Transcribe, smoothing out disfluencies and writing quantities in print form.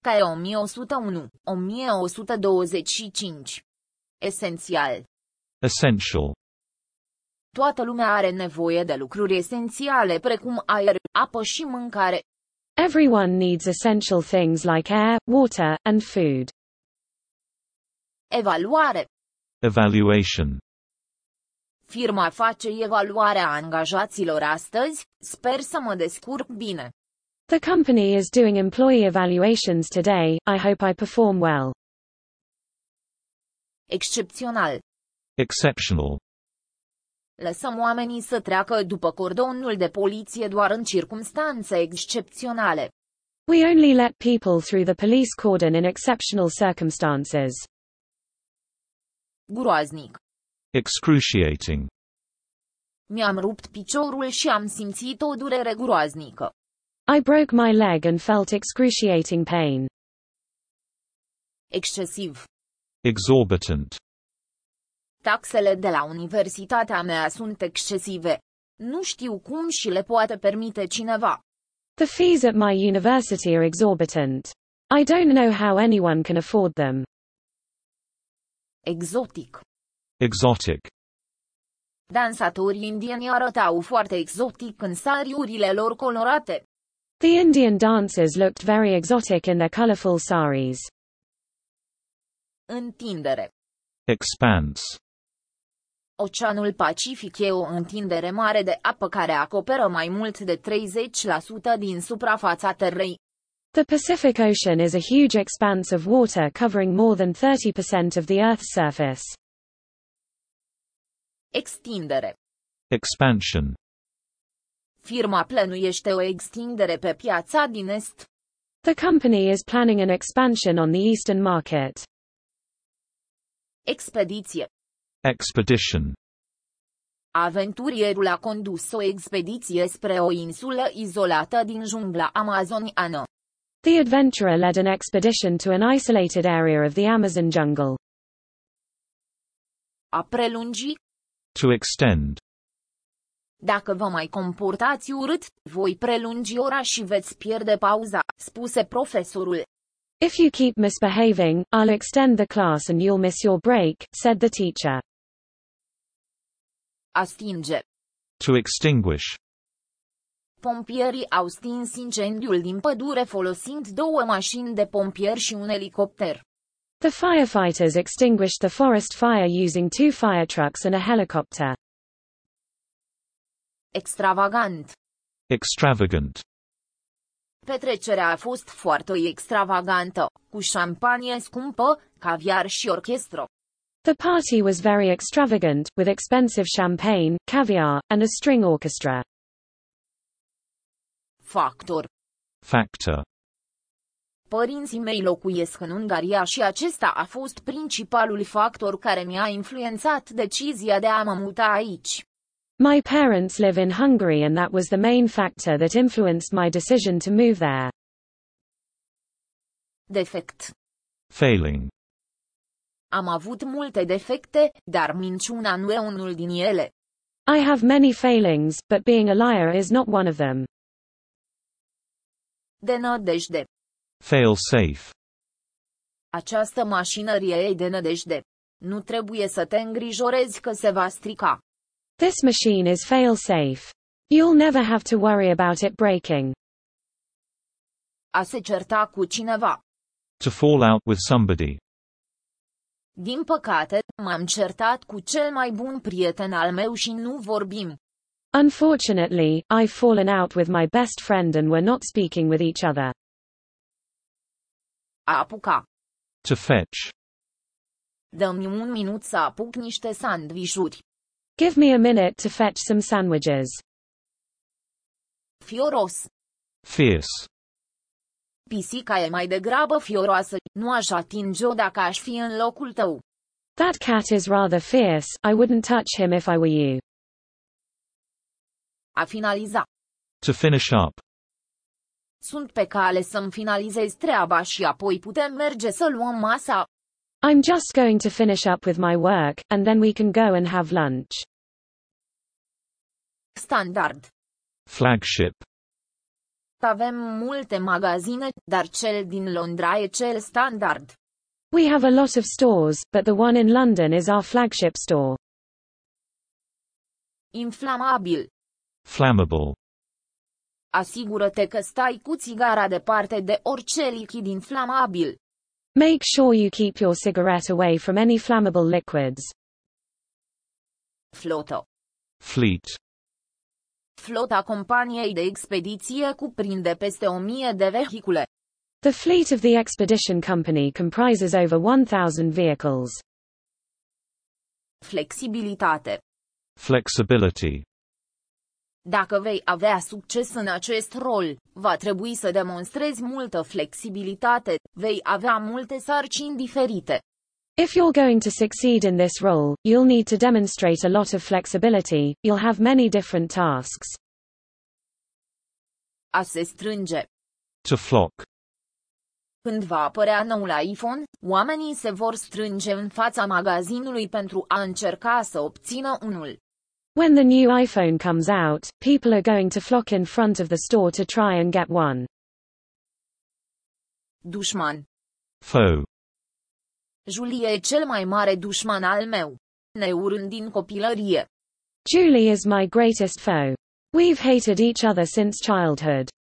Ca e 1101, 1125. Esențial. Essential. Toată lumea are nevoie de lucruri esențiale precum aer, apă și mâncare. Everyone needs essential things like air, water, and food. Evaluare. Evaluation. Firma face evaluarea angajaților astăzi, sper să mă descurc bine. The company is doing employee evaluations today, I hope I perform well. Excepțional. Exceptional. Lăsăm oamenii să treacă după cordonul de poliție doar în circumstanțe excepționale. We only let people through the police cordon in exceptional circumstances. Groaznic. Excruciating. Mi-am rupt piciorul și am simțit o durere groaznică. I broke my leg and felt excruciating pain. Excesiv. Exorbitant. Taxele de la universitatea mea sunt excesive. Nu știu cum și le poate permite cineva. The fees at my university are exorbitant. I don't know how anyone can afford them. Exotic. Exotic. Dansatorii indieni arătau foarte exotic în sariurile lor colorate. The Indian dancers looked very exotic in their colorful saris. Întindere. Expanse. Oceanul Pacific e o întindere mare de apă care acoperă mai mult de 30% din suprafața Terei. The Pacific Ocean is a huge expanse of water covering more than 30% of the Earth's surface. Extindere. Expansion. Firma plănuiește o extindere pe piața din Est. The company is planning an expansion on the eastern market. Expediție. Expedition. Aventurierul a condus o expediție spre o insulă izolată din jungla amazoniană. The adventurer led an expedition to an isolated area of the Amazon jungle. A prelungi. To extend. Dacă vă mai comportați urât, voi prelungi ora și veți pierde pauza, spuse profesorul. If you keep misbehaving, I'll extend the class and you'll miss your break, said the teacher. A stinge. To extinguish. Pompierii au stins incendiul din pădure folosind 2 mașini de pompieri și un elicopter. The firefighters extinguished the forest fire using 2 fire trucks and a helicopter. Extravagant. Extravagant. Petrecerea a fost foarte extravagantă, cu șampanie scumpă, caviar și orchestră. The party was very extravagant, with expensive champagne, caviar, and a string orchestra. Factor. Factor. Părinții mei locuiesc în Ungaria și acesta a fost principalul factor care mi-a influențat decizia de a mă muta aici. My parents live in Hungary and that was the main factor that influenced my decision to move there. Defect. Failing. Am avut multe defecte, dar minciuna nu e unul din ele. I have many failings, but being a liar is not one of them. De nădejde. Fail safe. Această mașinărie e de nădejde. Nu trebuie să te îngrijorezi că se va strica. This machine is fail-safe. You'll never have to worry about it breaking. A se certa cu cineva. To fall out with somebody. Din păcate, m-am certat cu cel mai bun prieten al meu și nu vorbim. Unfortunately, I've fallen out with my best friend and we're not speaking with each other. A apuca. To fetch. Dă-mi un minut să apuc niște sandvișuri. Give me a minute to fetch some sandwiches. Fioros. Fierce. Pisica e mai degrabă fioroasă, nu aș atinge-o dacă aș fi în locul tău. That cat is rather fierce, I wouldn't touch him if I were you. A finaliza. To finish up. Sunt pe cale să-mi finalizez treaba și apoi putem merge să luăm masa. I'm just going to finish up with my work, and then we can go and have lunch. Standard. Flagship. Avem multe magazine, dar cel din Londra e cel standard. We have a lot of stores, but the one in London is our flagship store. Inflamabil. Flammable. Asigură-te că stai cu țigara departe de orice lichid inflamabil. Make sure you keep your cigarette away from any flammable liquids. Flotă. Fleet. Flota companiei de expediție cuprinde peste 1000 de vehicule. The fleet of the expedition company comprises over 1,000 vehicles. Flexibilitate. Flexibility. Dacă vei avea succes în acest rol, va trebui să demonstrezi multă flexibilitate, vei avea multe sarcini diferite. If you're going to succeed in this role, you'll need to demonstrate a lot of flexibility, you'll have many different tasks. A se strânge. To flock. Când va apărea noul iPhone, oamenii se vor strânge în fața magazinului pentru a încerca să obțină unul. When the new iPhone comes out, people are going to flock in front of the store to try and get one. Dușman. Foe. Julie e cel mai mare dușman al meu. Ne urâm din copilărie. Julie is my greatest foe. We've hated each other since childhood.